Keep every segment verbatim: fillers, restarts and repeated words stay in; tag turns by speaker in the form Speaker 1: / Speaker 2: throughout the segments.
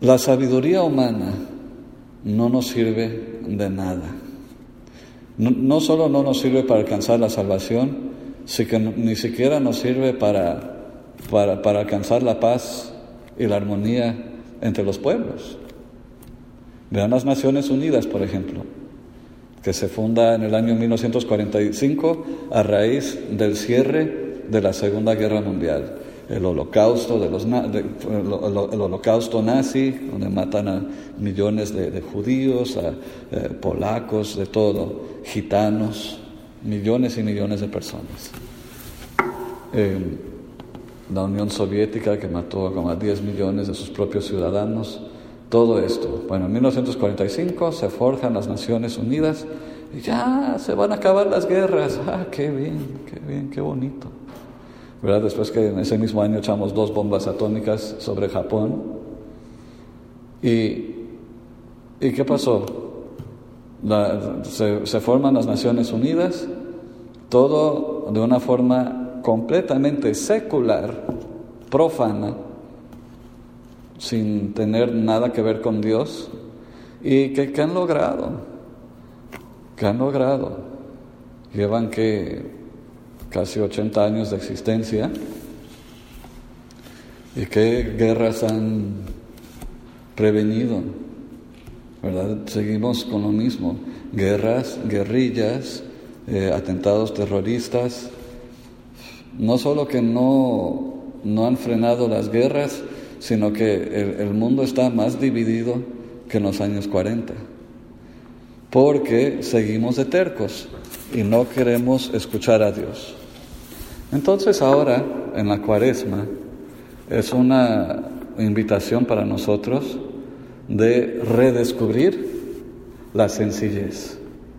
Speaker 1: La sabiduría humana no nos sirve de nada. No, no solo no nos sirve para alcanzar la salvación, sino que ni siquiera nos sirve para, para, para alcanzar la paz y la armonía entre los pueblos. Vean las Naciones Unidas, por ejemplo, que se funda en el año mil novecientos cuarenta y cinco a raíz del cierre de la Segunda Guerra Mundial. El holocausto, de los, de, el, el holocausto nazi, donde matan a millones de, de judíos, a eh, polacos, de todo, gitanos, millones y millones de personas. Eh, la Unión Soviética, que mató como a diez millones de sus propios ciudadanos. Todo esto. Bueno, en mil novecientos cuarenta y cinco se forjan las Naciones Unidas y ya se van a acabar las guerras. ¡Ah, qué bien, qué bien, qué bonito! ¿Verdad? Después que en ese mismo año echamos dos bombas atómicas sobre Japón. ¿Y, ¿y qué pasó? La, se, se forman las Naciones Unidas, todo de una forma completamente secular, profana, sin tener nada que ver con Dios. ¿Y qué, qué han logrado? ¿Qué han logrado? Llevan que casi ochenta años de existencia. ¿Y qué guerras han prevenido? ¿Verdad? Seguimos con lo mismo. Guerras, guerrillas, eh, atentados terroristas. No solo que no, no han frenado las guerras, sino que el, el mundo está más dividido que en los años cuarenta. Porque seguimos de tercos y no queremos escuchar a Dios. Entonces ahora, en la Cuaresma, es una invitación para nosotros de redescubrir la sencillez.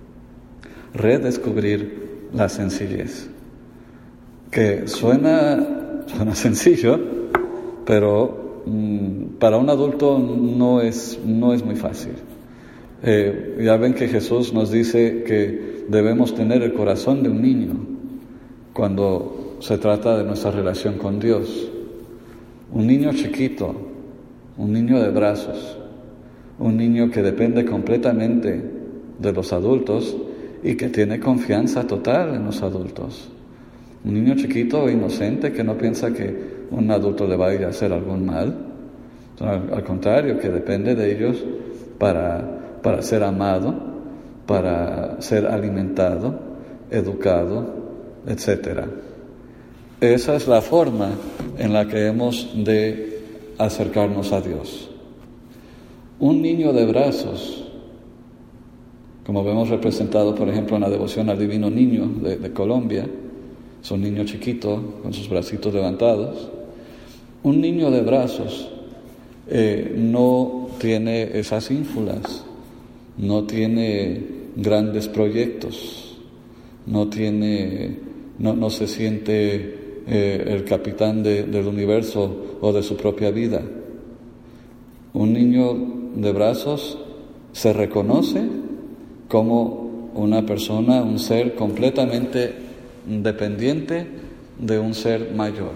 Speaker 1: Redescubrir la sencillez. Que suena, suena sencillo, pero mmm, para un adulto no es, no es muy fácil. Eh, ya ven que Jesús nos dice que debemos tener el corazón de un niño cuando se trata de nuestra relación con Dios. Un niño chiquito, un niño de brazos, un niño que depende completamente de los adultos y que tiene confianza total en los adultos. Un niño chiquito e inocente que no piensa que un adulto le vaya a hacer algún mal. Al, al contrario, que depende de ellos para, para ser amado, para ser alimentado, educado, etcétera. Esa es la forma en la que hemos de acercarnos a Dios. Un niño de brazos, como vemos representado, por ejemplo, en la devoción al Divino Niño de, de Colombia, es un niño chiquito con sus bracitos levantados. Un niño de brazos eh, no tiene esas ínfulas, no tiene grandes proyectos, no tiene, no, no se siente eh, el capitán de, del universo o de su propia vida. Un niño de brazos se reconoce como una persona, un ser completamente dependiente de un ser mayor.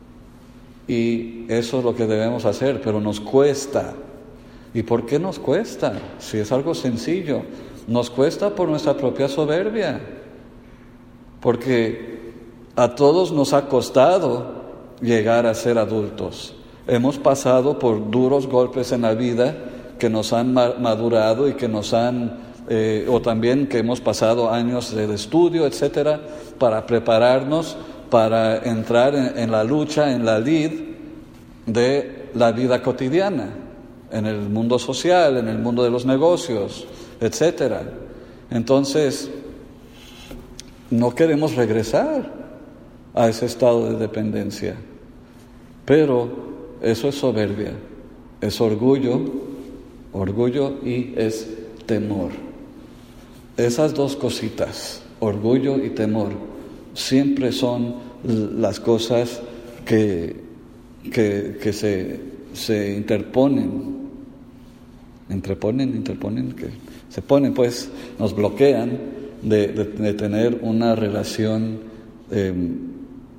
Speaker 1: Y eso es lo que debemos hacer, pero nos cuesta. ¿Y por qué nos cuesta? Si es algo sencillo, nos cuesta por nuestra propia soberbia. Porque a todos nos ha costado llegar a ser adultos. Hemos pasado por duros golpes en la vida que nos han madurado y que nos han, eh, o también que hemos pasado años de estudio, etcétera, para prepararnos para entrar en, en la lucha, en la lid de la vida cotidiana, en el mundo social, en el mundo de los negocios, etcétera. Entonces, no queremos regresar a ese estado de dependencia, pero eso es soberbia, es orgullo, orgullo y es temor. Esas dos cositas, orgullo y temor, siempre son las cosas que, que, que se, se interponen, interponen, interponen, que se ponen, pues, nos bloquean de, de, de tener una relación eh,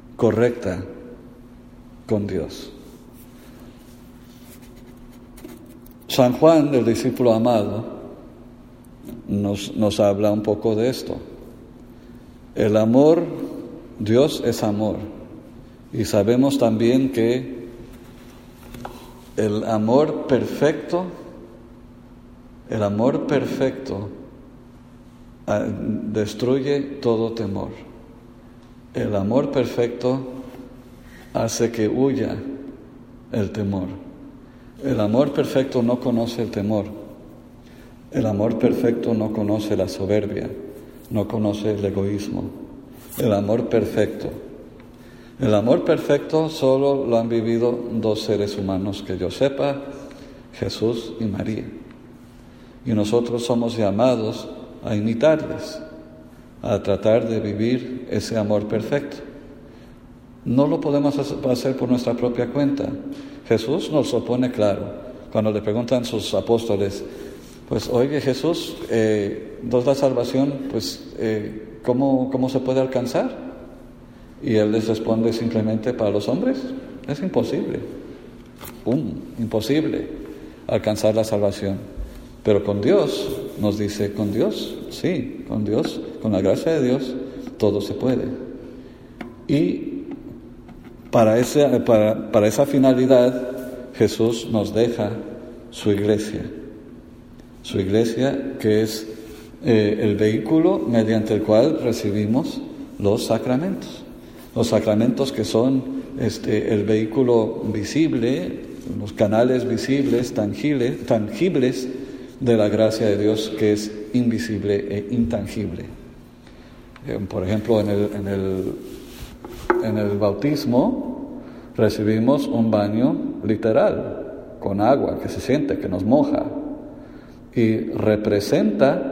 Speaker 1: correcta con Dios. San Juan, el discípulo amado, nos, nos habla un poco de esto. El amor, Dios es amor. Y sabemos también que el amor perfecto, el amor perfecto destruye todo temor. El amor perfecto hace que huya el temor. El amor perfecto no conoce el temor. El amor perfecto no conoce la soberbia, no conoce el egoísmo. El amor perfecto. El amor perfecto solo lo han vivido dos seres humanos que yo sepa, Jesús y María. Y nosotros somos llamados a imitarles, a tratar de vivir ese amor perfecto. No lo podemos hacer por nuestra propia cuenta. Jesús nos lo pone claro. Cuando le preguntan sus apóstoles, pues, oye Jesús, eh, ¿nos da salvación? Pues, eh, ¿cómo, ¿cómo se puede alcanzar? Y Él les responde simplemente, para los hombres es imposible. ¡Pum! Imposible alcanzar la salvación. Pero con Dios, nos dice, con Dios, sí, con Dios, con la gracia de Dios, todo se puede. Y para, ese, para, para esa finalidad, Jesús nos deja su iglesia. Su iglesia, que es eh, el vehículo mediante el cual recibimos los sacramentos. Los sacramentos que son este, el vehículo visible, los canales visibles, tangibles, tangibles de la gracia de Dios, que es invisible e intangible. Eh, por ejemplo, en el, en el, en el bautismo recibimos un baño literal, con agua, que se siente, que nos moja, y representa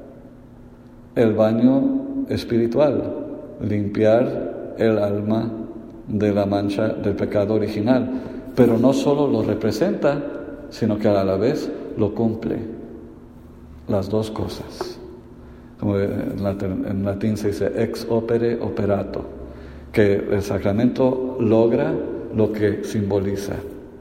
Speaker 1: el baño espiritual, limpiar el alma de la mancha del pecado original, pero no solo lo representa, sino que a la vez lo cumple, las dos cosas. Como en latín, en latín se dice ex opere operato, que el sacramento logra lo que simboliza.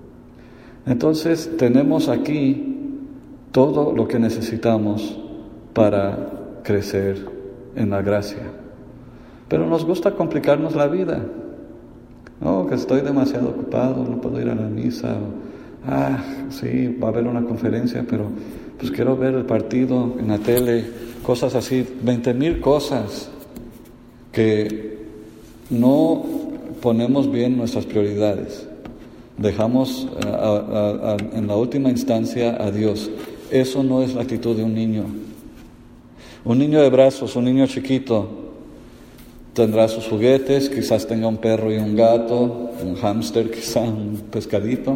Speaker 1: Entonces tenemos aquí todo lo que necesitamos para crecer en la gracia. Pero nos gusta complicarnos la vida. No, que estoy demasiado ocupado, no puedo ir a la misa. O, ah, sí, va a haber una conferencia, pero pues quiero ver el partido en la tele, cosas así, veinte mil cosas que no ponemos bien nuestras prioridades. Dejamos a, a, a, en la última instancia a Dios. Eso no es la actitud de un niño. Un niño de brazos, un niño chiquito, tendrá sus juguetes, quizás tenga un perro y un gato, un hámster, quizás un pescadito,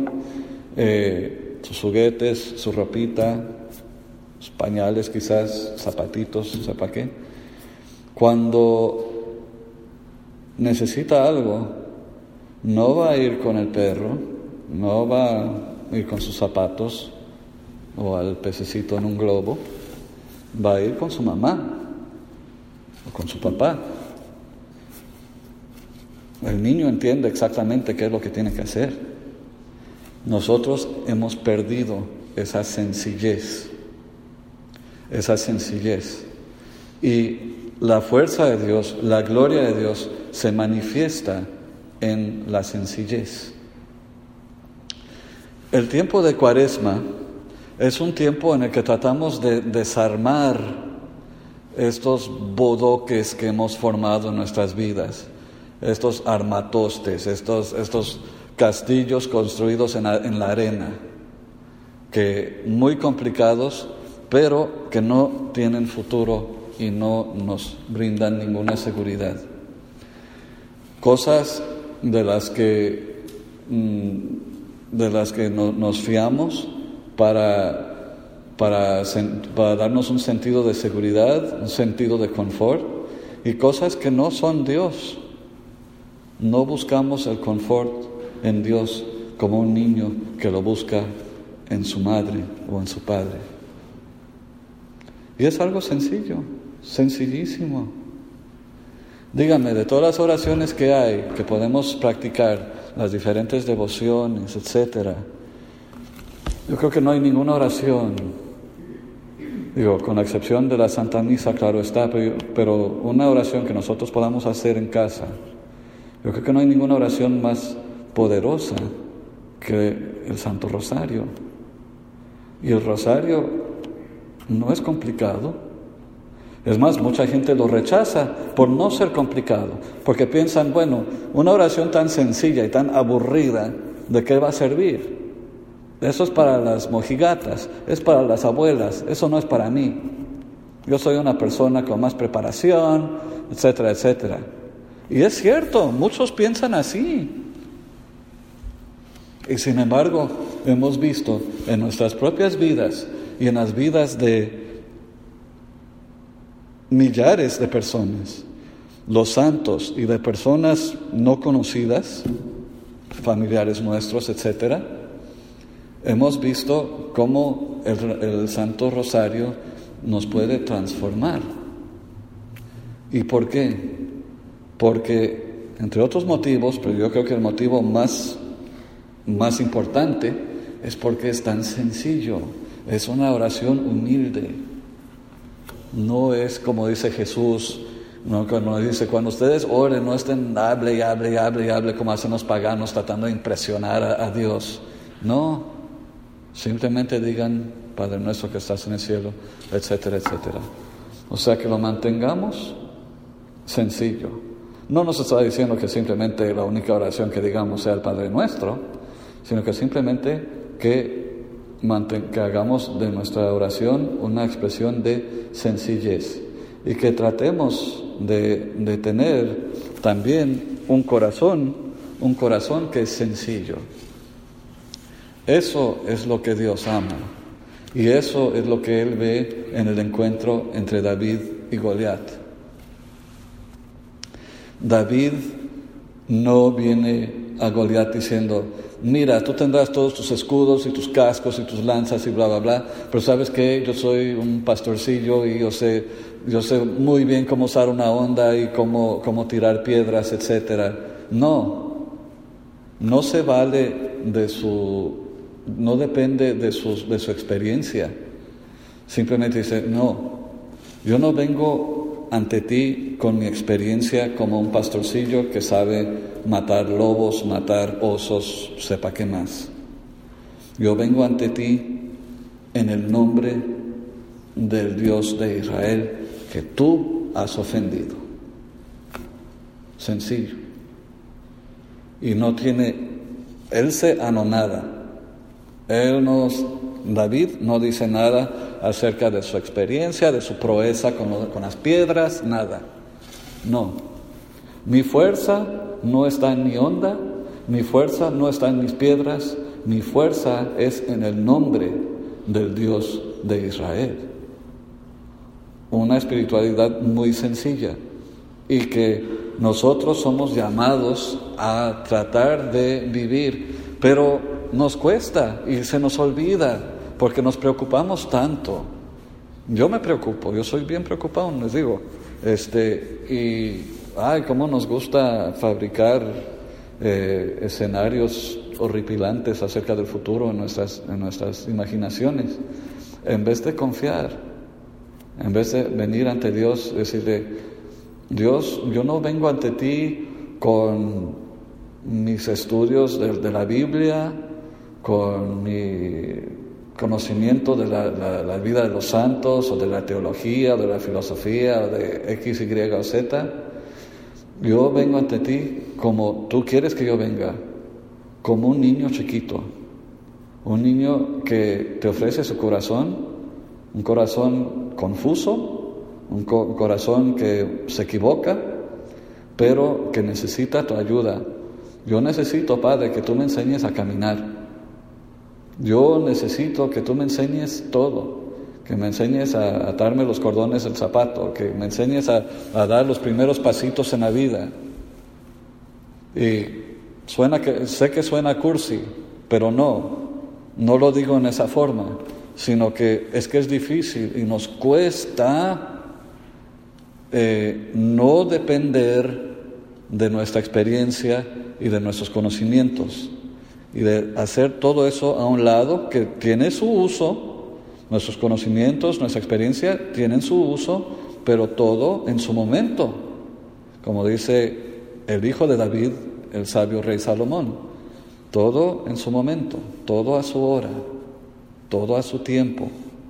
Speaker 1: eh, sus juguetes, su ropita, sus pañales, quizás zapatitos, no sé para qué. Cuando necesita algo, no va a ir con el perro, no va a ir con sus zapatos o al pececito en un globo, va a ir con su mamá o con su papá. El niño entiende exactamente qué es lo que tiene que hacer. Nosotros hemos perdido esa sencillez, esa sencillez. Y la fuerza de Dios, la gloria de Dios se manifiesta en la sencillez. El tiempo de Cuaresma es un tiempo en el que tratamos de desarmar estos bodoques que hemos formado en nuestras vidas, estos armatostes, estos, estos castillos construidos en la, en la arena, que muy complicados, pero que no tienen futuro y no nos brindan ninguna seguridad. Cosas de las que, de las que no, nos fiamos para, para, para darnos un sentido de seguridad, un sentido de confort, y cosas que no son Dios. No buscamos el confort en Dios como un niño que lo busca en su madre o en su padre. Y es algo sencillo, sencillísimo. Dígame, de todas las oraciones que hay, que podemos practicar, las diferentes devociones, etcétera, Yo creo que no hay ninguna oración, digo, con la excepción de la Santa Misa, claro está, pero, pero una oración que nosotros podamos hacer en casa, yo creo que no hay ninguna oración más poderosa que el Santo Rosario. Y el Rosario no es complicado. Es más, mucha gente lo rechaza por no ser complicado, porque piensan, bueno, una oración tan sencilla y tan aburrida, ¿de qué va a servir? Eso es para las mojigatas, es para las abuelas, eso no es para mí. Yo soy una persona con más preparación, etcétera, etcétera. Y es cierto, muchos piensan así. Y sin embargo, hemos visto en nuestras propias vidas y en las vidas de millares de personas, los santos y de personas no conocidas, familiares nuestros, etcétera, hemos visto cómo el, el Santo Rosario nos puede transformar. ¿Y por qué? Porque, entre otros motivos, pero yo creo que el motivo más, más importante es porque es tan sencillo, es una oración humilde. No es como dice Jesús, no, cuando dice, cuando ustedes oren, no estén hable y hable y hable y hable como hacen los paganos tratando de impresionar a, a Dios. No, simplemente digan, Padre nuestro que estás en el cielo, etcétera, etcétera. O sea, que lo mantengamos sencillo. No nos está diciendo que simplemente la única oración que digamos sea el Padre nuestro, sino que simplemente que Manten, que hagamos de nuestra oración una expresión de sencillez y que tratemos de, de tener también un corazón, un corazón que es sencillo. Eso es lo que Dios ama y eso es lo que Él ve en el encuentro entre David y Goliat. David no viene a Goliat diciendo, mira, tú tendrás todos tus escudos y tus cascos y tus lanzas y bla, bla, bla, pero ¿sabes qué? Yo soy un pastorcillo y yo sé, yo sé muy bien cómo usar una honda y cómo, cómo tirar piedras, etcétera. No, no se vale de su, no depende de su, de su experiencia. Simplemente dice, no, yo no vengo ante ti con mi experiencia como un pastorcillo que sabe matar lobos, matar osos, sepa qué más. Yo vengo ante ti en el nombre del Dios de Israel que tú has ofendido. Sencillo. Y no tiene, él se anonada. Él nos, David no dice nada acerca de su experiencia, de su proeza con, lo, con las piedras, nada. No. Mi fuerza no está en mi onda, mi fuerza no está en mis piedras, mi fuerza es en el nombre del Dios de Israel. Una espiritualidad muy sencilla y que nosotros somos llamados a tratar de vivir, pero nos cuesta y se nos olvida porque nos preocupamos tanto. Yo me preocupo, yo soy bien preocupado, les digo, este, y ay, cómo nos gusta fabricar eh, escenarios horripilantes acerca del futuro en nuestras, en nuestras imaginaciones, en vez de confiar, en vez de venir ante Dios, decirle, Dios, yo no vengo ante ti con mis estudios de, de la Biblia, con mi conocimiento de la, la, la vida de los santos, o de la teología, o de la filosofía, o de X, Y o Z. Yo vengo ante ti como tú quieres que yo venga, como un niño chiquito, un niño que te ofrece su corazón, un corazón confuso, un co- corazón que se equivoca, pero que necesita tu ayuda. Yo necesito, Padre, que tú me enseñes a caminar. Yo necesito que tú me enseñes todo, que me enseñes a atarme los cordones del zapato, que me enseñes a, a dar los primeros pasitos en la vida. Y suena que, sé que suena cursi, pero no, no lo digo en esa forma, sino que es que es difícil y nos cuesta eh, no depender de nuestra experiencia y de nuestros conocimientos. y de hacer todo eso a un lado que tiene su uso, nuestros conocimientos, nuestra experiencia tienen su uso, pero todo en su momento, como dice el hijo de David, el sabio rey Salomón, todo en su momento, todo a su hora, todo a su tiempo.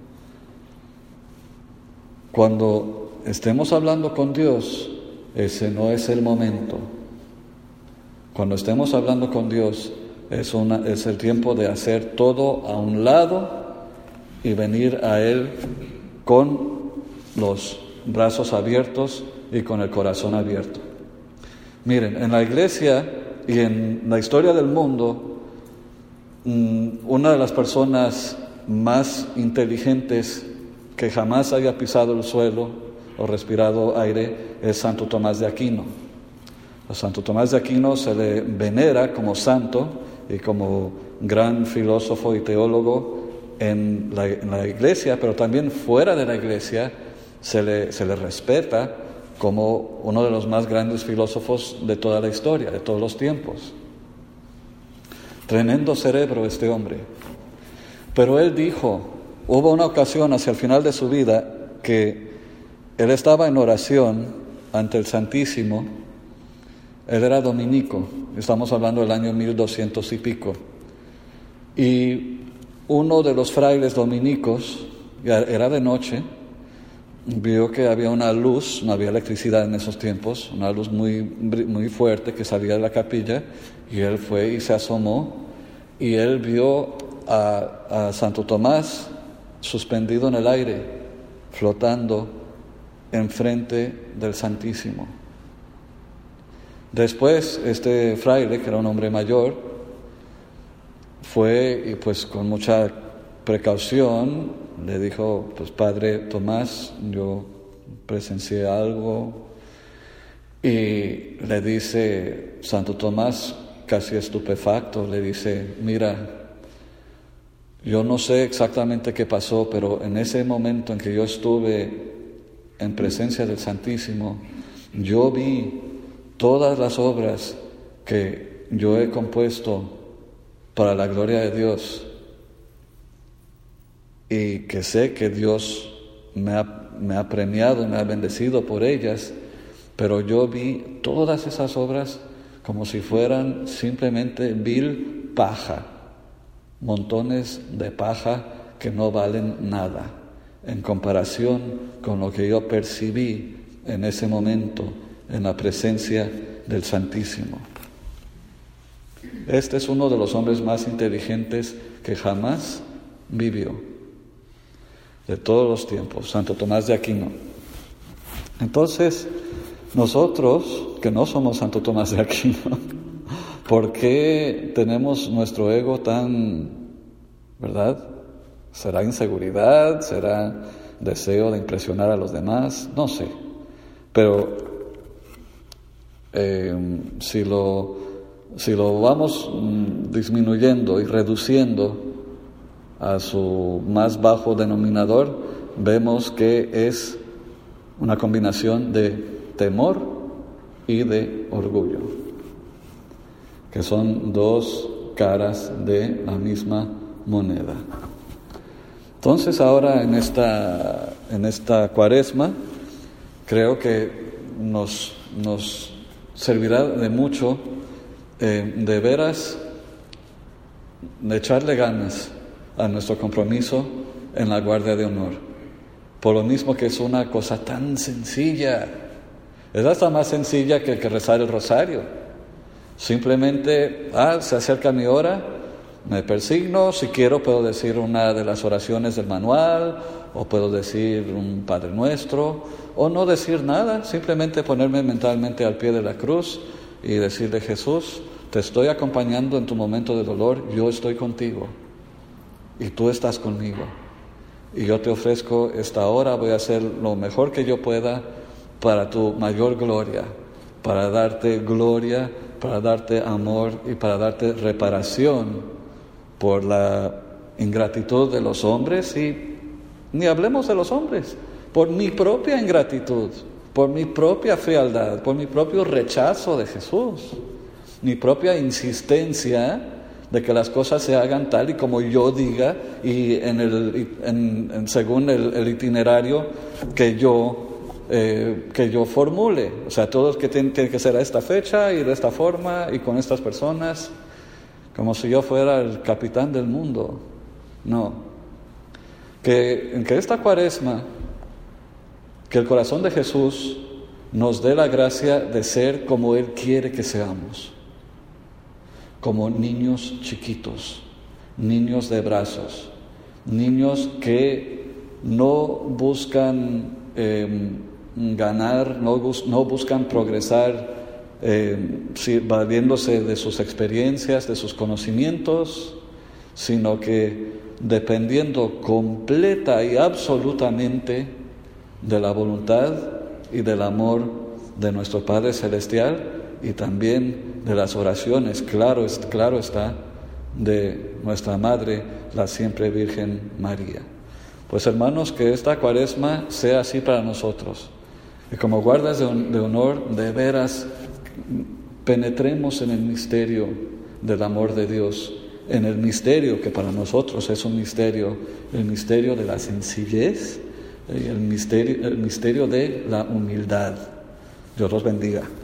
Speaker 1: Cuando estemos hablando con Dios, ese no es el momento. Cuando estemos hablando con Dios, es, una, es el tiempo de hacer todo a un lado y venir a Él con los brazos abiertos y con el corazón abierto. Miren, en la iglesia y en la historia del mundo, una de las personas más inteligentes que jamás haya pisado el suelo o respirado aire es Santo Tomás de Aquino. A Santo Tomás de Aquino se le venera como santo y como gran filósofo y teólogo en la, en la iglesia, pero también fuera de la iglesia se le, se le respeta como uno de los más grandes filósofos de toda la historia, de todos los tiempos. Tremendo cerebro este hombre. Pero él dijo, hubo una ocasión hacia el final de su vida que él estaba en oración ante el Santísimo. Él era dominico, estamos hablando del año mil doscientos y pico. Y uno de los frailes dominicos, era de noche, vio que había una luz, no había electricidad en esos tiempos, una luz muy, muy fuerte que salía de la capilla, y él fue y se asomó, y él vio a, a Santo Tomás suspendido en el aire, flotando enfrente del Santísimo. Después, este fraile, que era un hombre mayor, fue y pues con mucha precaución le dijo, pues Padre Tomás, yo presencié algo, y le dice Santo Tomás, casi estupefacto, le dice, mira, yo no sé exactamente qué pasó, pero en ese momento en que yo estuve en presencia del Santísimo, yo vi todas las obras que yo he compuesto para la gloria de Dios, y que sé que Dios me ha, me ha premiado, me ha bendecido por ellas, pero yo vi todas esas obras como si fueran simplemente vil paja, montones de paja que no valen nada en comparación con lo que yo percibí en ese momento en la presencia del Santísimo. Este es uno de los hombres más inteligentes que jamás vivió, de todos los tiempos, Santo Tomás de Aquino. Entonces, nosotros, que no somos Santo Tomás de Aquino, ¿por qué tenemos nuestro ego tan, verdad? ¿Será inseguridad? ¿Será deseo de impresionar a los demás? No sé. Pero eh, si lo, si lo vamos mm, disminuyendo y reduciendo a su más bajo denominador, vemos que es una combinación de temor y de orgullo, que son dos caras de la misma moneda. Entonces ahora en esta, en esta cuaresma, creo que nos, nos servirá de mucho, eh, de veras, de echarle ganas a nuestro compromiso en la guardia de honor. Por lo mismo que es una cosa tan sencilla, es hasta más sencilla que el que rezar el rosario. Simplemente, ah, se acerca mi hora, me persigno, si quiero puedo decir una de las oraciones del manual, o puedo decir un Padre Nuestro, o no decir nada, simplemente ponerme mentalmente al pie de la cruz y decirle, Jesús, te estoy acompañando en tu momento de dolor, yo estoy contigo. Y tú estás conmigo, y yo te ofrezco esta hora, voy a hacer lo mejor que yo pueda para tu mayor gloria, para darte gloria, para darte amor y para darte reparación por la ingratitud de los hombres, y ni hablemos de los hombres, por mi propia ingratitud, por mi propia frialdad, por mi propio rechazo de Jesús, mi propia insistencia de que las cosas se hagan tal y como yo diga y en el, en, en, según el, el itinerario que yo, eh, que yo formule. O sea, todos que tienen, tienen que ser a esta fecha y de esta forma y con estas personas, como si yo fuera el capitán del mundo. No. Que, que esta Cuaresma, que el corazón de Jesús nos dé la gracia de ser como Él quiere que seamos. Como niños chiquitos, niños de brazos, niños que no buscan eh, ganar, no, bus- no buscan progresar eh, si, valiéndose de sus experiencias, de sus conocimientos, sino que dependiendo completa y absolutamente de la voluntad y del amor de nuestro Padre Celestial, y también de las oraciones, claro, claro está, de nuestra Madre, la siempre Virgen María. Pues hermanos, que esta Cuaresma sea así para nosotros, que como guardas de, de honor, de veras penetremos en el misterio del amor de Dios, en el misterio que para nosotros es un misterio, el misterio de la sencillez, y el misterio, el misterio de la humildad. Dios los bendiga.